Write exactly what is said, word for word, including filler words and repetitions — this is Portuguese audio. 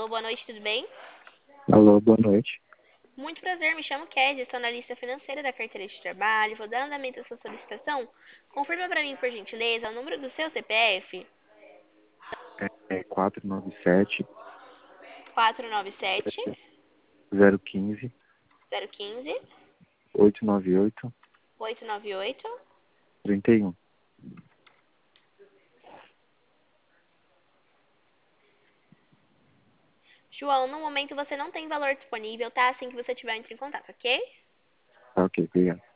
Alô, boa noite, tudo bem? Alô, boa noite. Muito prazer, me chamo Kézia, sou analista financeira da carteira de trabalho. Vou dar andamento à sua solicitação. Confirma para mim, por gentileza, o número do seu C P F. É quatro nove sete, quatro nove sete, zero um cinco, zero um cinco, oito nove oito, oito nove oito. trinta e um. João, no momento você não tem valor disponível, tá? Assim que você tiver, entre em contato, ok? Tá, ok, obrigado.